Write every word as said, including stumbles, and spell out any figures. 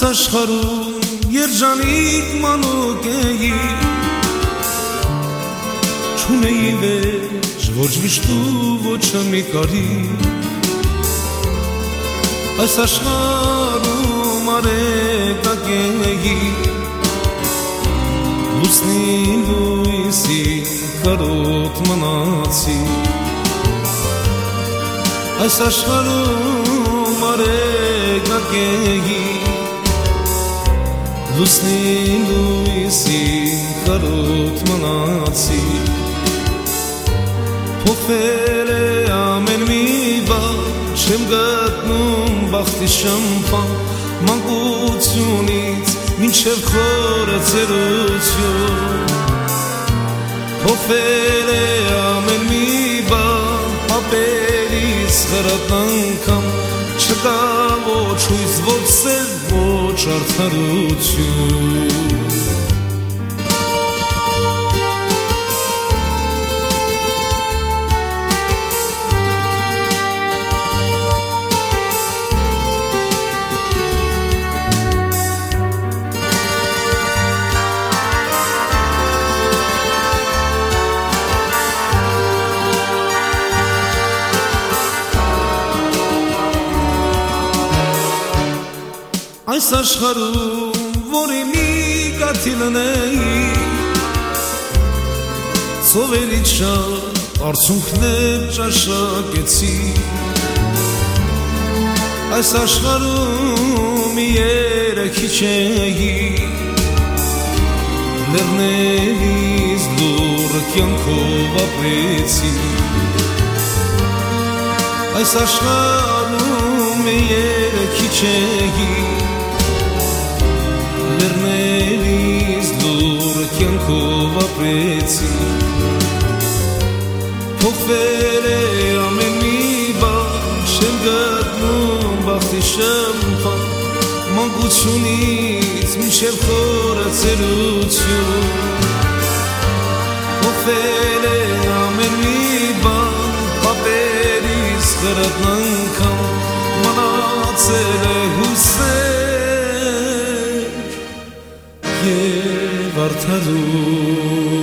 աշխարհում երջանիկ մանուկ էի Չունեի վեճ ոչ վիշտու ոչ մի կարի Այս աշխարհում արեկակ էի Լուսնի լույսի կարոտ մնացի Այս աշխարհում արեկակ էի Լուսնի լույսի կարոտ մնացի Փոխվել է ամեն մի բան Չեմ գտնում բախտի շամփան Մանկությունից մինչև խորը ծերություն Փոխվել է ամեն մի բան Ապերից խրատ անգամ Չկա ոչ հույս, ոչ սեր, ոչ արդարություն Այս աշխարհում որի մի կաթիլն էի Սովերից շատ արցունքներ ճաշակեցի Այս աշխարհում մի երեքի չէի Լեռներից դուռ կյանքով ապրեցի Այս աշխարհում մի երեքի չէի Լեռներից դուռ կյանքով ապրեցի Փոխվել է ամեն մի բան Չեմ գտնում բախտի շամփան Մանկությունից մինչև խորը ծերություն Փոխվել է ամեն մի բան Պապերից խրատն անգամ Մնացել է հույսեր Եվ արդարություն